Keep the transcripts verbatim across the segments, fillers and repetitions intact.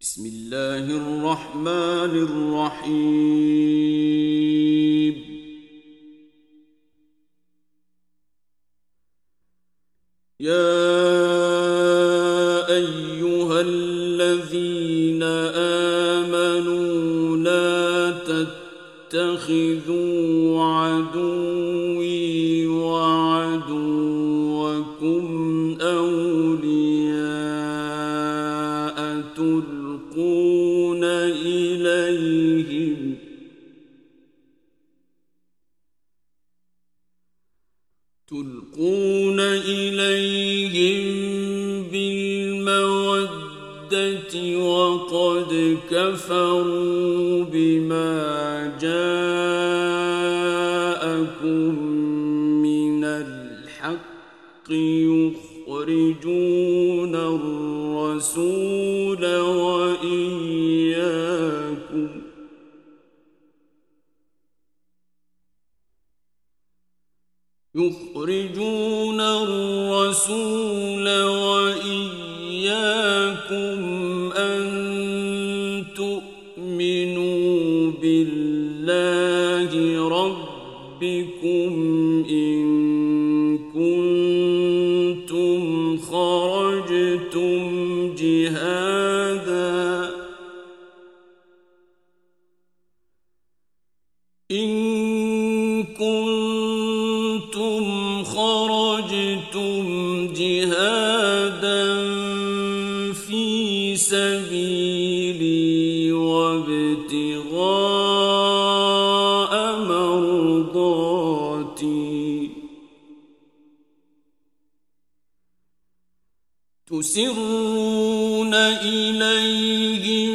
بسم الله الرحمن الرحيم. يا أيها الذين آمنوا لا تتخذوا عدوي وعدوكم أولياء تلقون إليهم تلقون إليهم بالمودة وقد كفروا بما جاءكم من الحق يخرجون الرسول وإياكم يخرجون الرسول وإياكم أن تؤمنوا بالله ربكم إن كنتم خرجتم جهادا إن كنتم خرجتم جهادا في سبيلي وابتغاء مرضاتي تسرون إليهم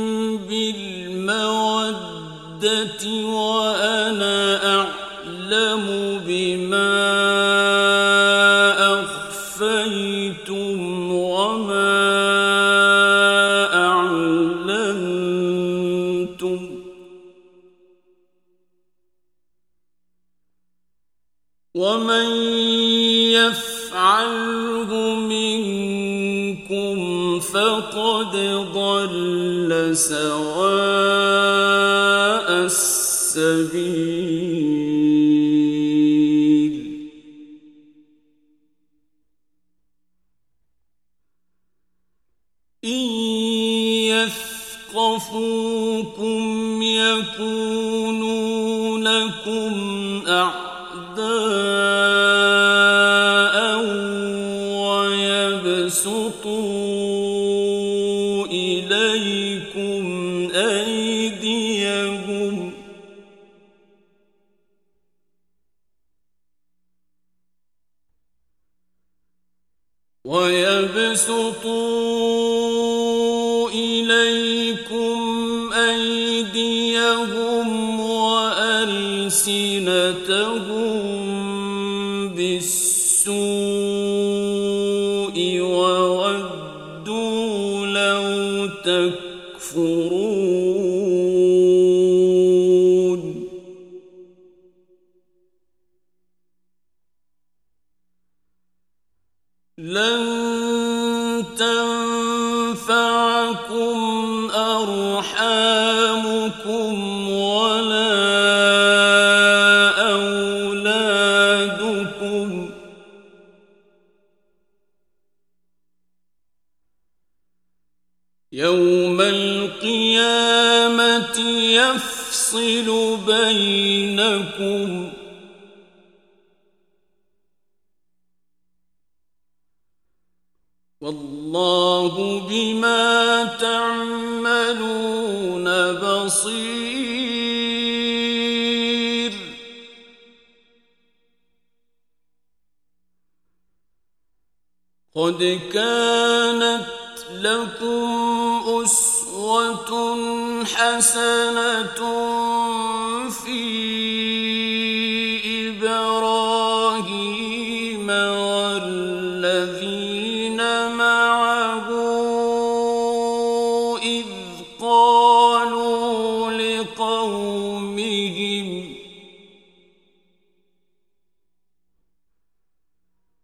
بالمودة وأنا أعلم بما أخفيتم وما أعلنتم ومن يفعله منكم فقد ضل سواء السبيل. إن يثقفوكم يكونوا لكم أعداء ويبسطوا إليكم أيديهم ويبسطوا إليكم أيديهم وألسنتهم بالسوء وودوا لو تكفرون لن تنفعكم أرحامكم ولا أولادكم يوم القيامة يفصل بينكم والله بما تعملون بصير. قد كانت لكم أسوة حسنة في إبراهيم والذين معه إذ قالوا لقومهم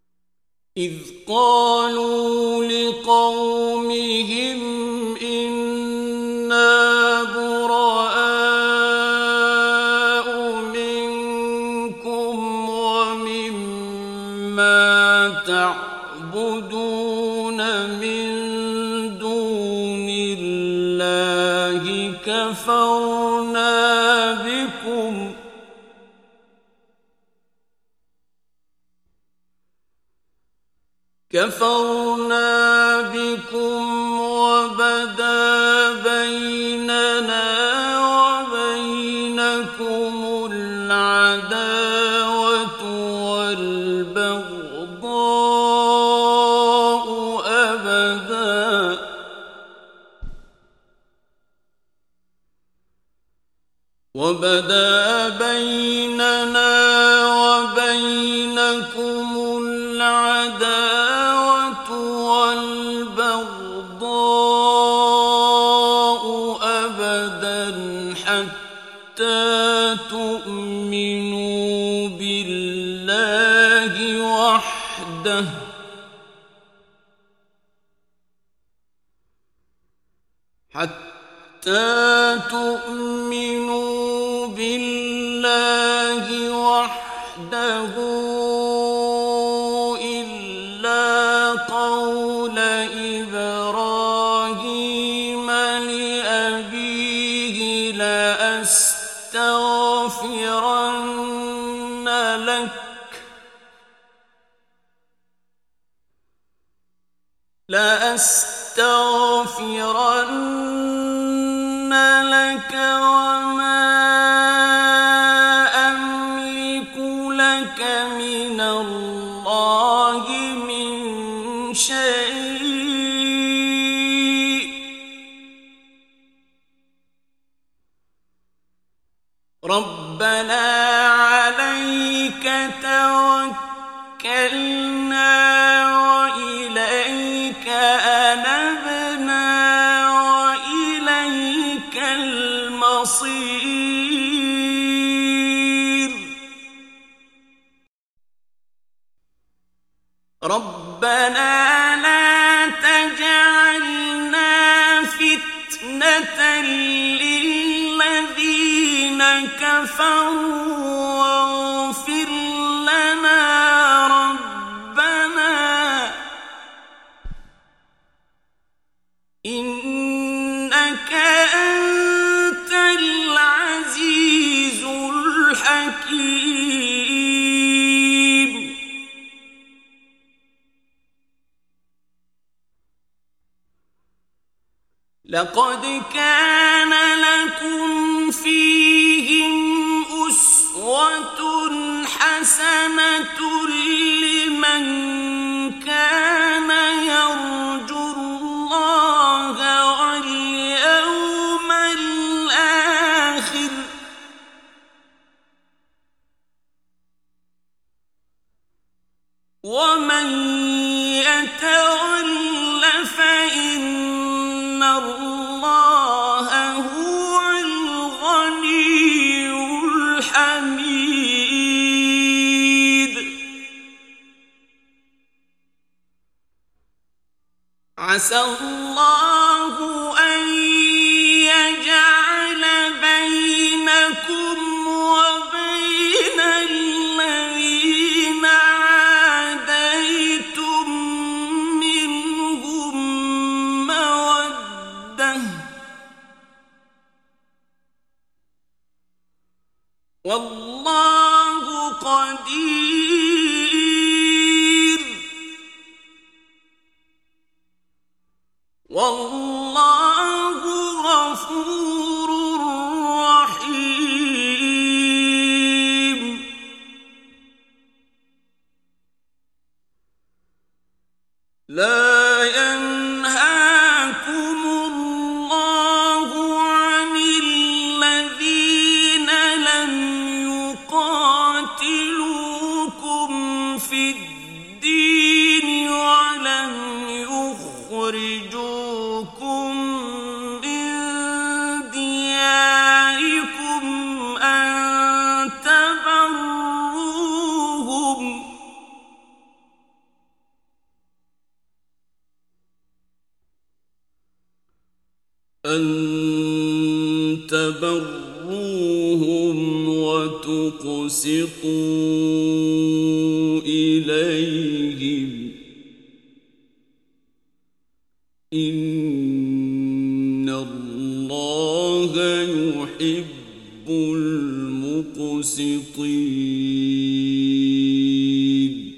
إذ قالوا لقومهم إن كفرنا بكم كفرنا بكم وبدا بيننا وبينكم العداوة والبغضاء أبدا وبدا بيننا وبينكم العداوة والبغضاء أبدا حتى تؤمنوا بالله وحده حتى تؤمنوا بالله وحده إلا قول إبراهيم لأبيه لأستغفرن لك لأستغفرن لك وما أملك لك من الله من شيء ربنا عليك توكلنا وإليك أنبنا وإليك المصير ربنا لا تجعلنا فتنة للذين كفروا واغفر لنا ربنا إنك أنت العزيز الحكيم لقد كان لكم فيهم أسوة حسنة لمن كان يرجو الله واليوم الآخر ومن يتول فإن الله هو الغني الحميد عسى الله أن يجعل بينكم وبين الذين عاديتم منهم مودة والله قدير والله غفور رحيم لا ينهاكم الله عن الذين لم يقاتلوكم في الدين ولم يخرجوكم من دياركم أن تبروهم أن تبروهم وتقسطوا إليهم إن الله يحب المقسطين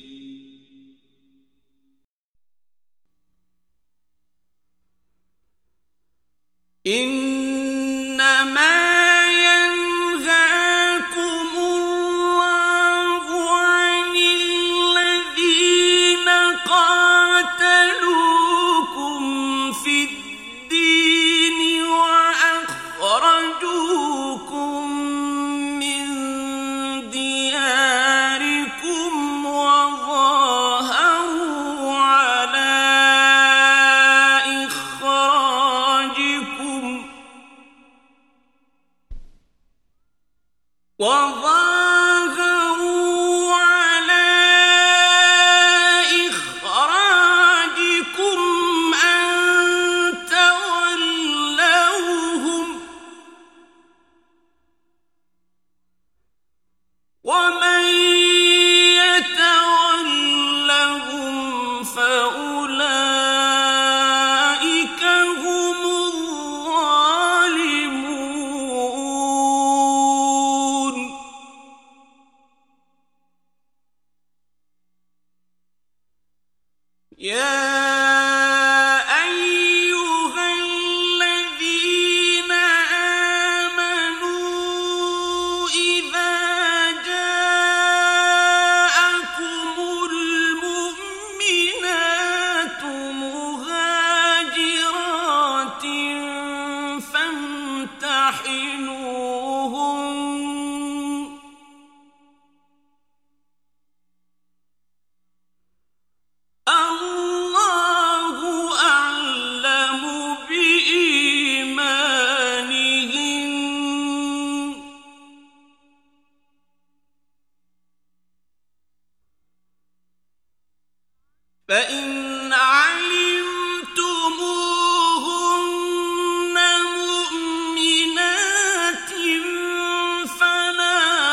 إنما ينهاكم الله عن الذين قاتلوكم في الدين وأخرجوكم من دياركم وظاهروا على إخراجكم وظاهروا على إخراجكم أن تولوهم ومن يتولهم فأولئك هم الظالمون يا أيها الذين آمنوا إذا جاءكم المؤمنات مهاجرات فامتحنوهن الله أعلم بإيمانهن فإن علمتموهن مؤمنات فلا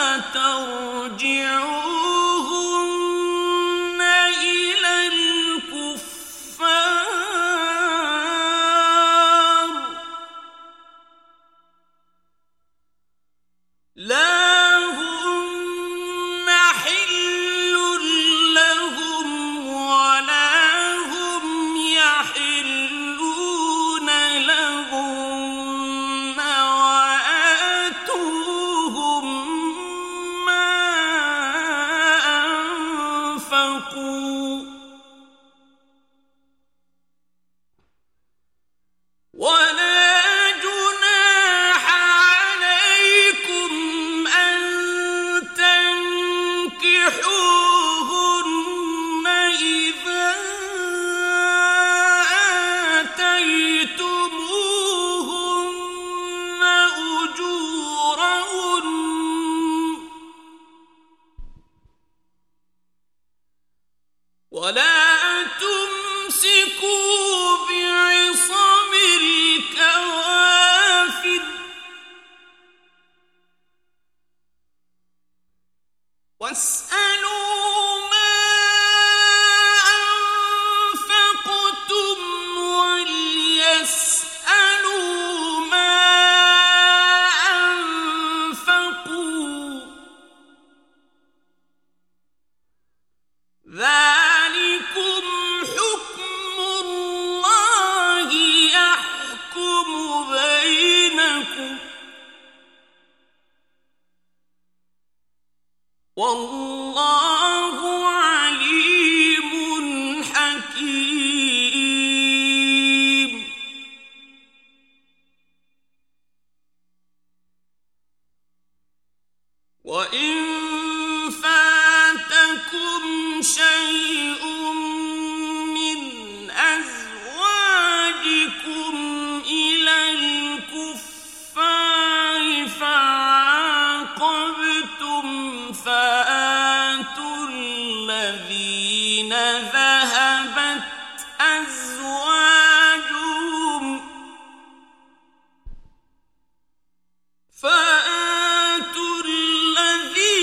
ترجعوهن إلى الكفار لا هن حل لهم ولا هم يحلون لهن وآتوهم ما أنفقوا ولا جناح عليكم أن تنكحوهن إذا آتيتموهن أجورهن ولا تمسكوا بعصم الكوافر واسألوا ما أنفقتم وليسألوا ما أنفقوا ذلكم حكم الله يحكم بينكم والله عليم حكيم وإن فاتكم شيء من أزواجكم إلى الكفار فعاقبتم فآتوا الذين ذهبت أزواجهم فآتوا الذين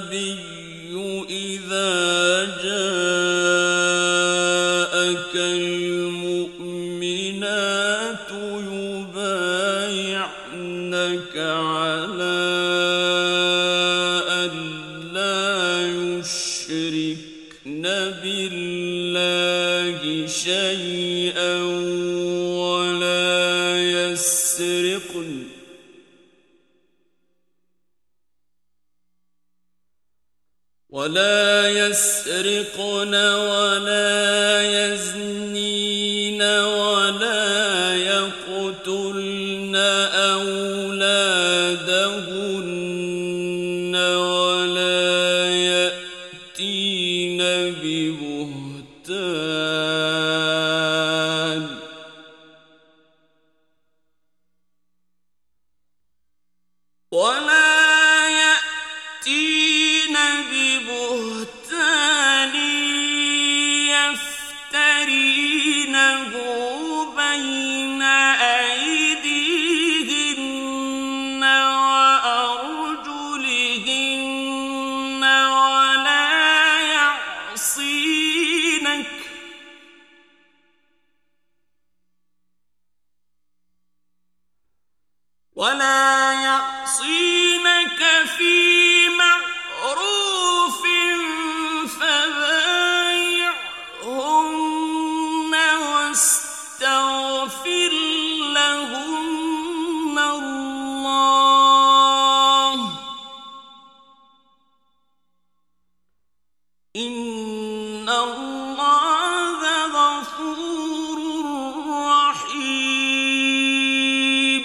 النبي إذا جاءك المؤمنات يبايعنك على أن لا يشركن بالله شيئا ولا يسرقن ولا يسرقن ولا يزنين ولا يقتلن أولادهن ولا يأتين ببهتان ولا يأتين ببهتان يفترينه بين أيديهن وأرجلهن ولا يعصينك ولا يعصينك في معروف فبايعهن واستغفر لهن الله إن الله غفور رحيم.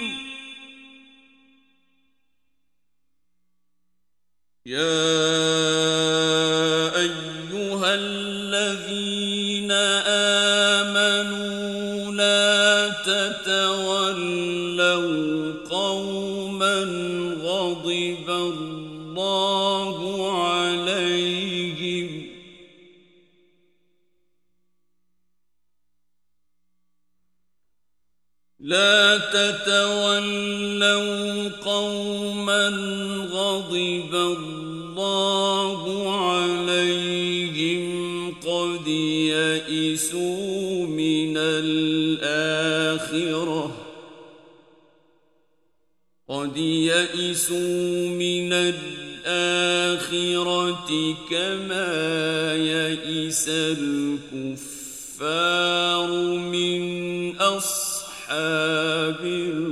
يا أيها الذين آمنوا لا تتولوا قوما غضب الله عليهم لا تتولوا قوما غضب الله عليهم قد يئسوا من الآخرة قد يئسوا من الآخرة كما يئس الكفار من أصحاب